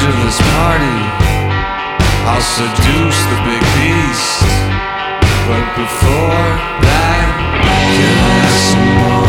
after this party, I'll seduce the big beast. But before that, can I have some more?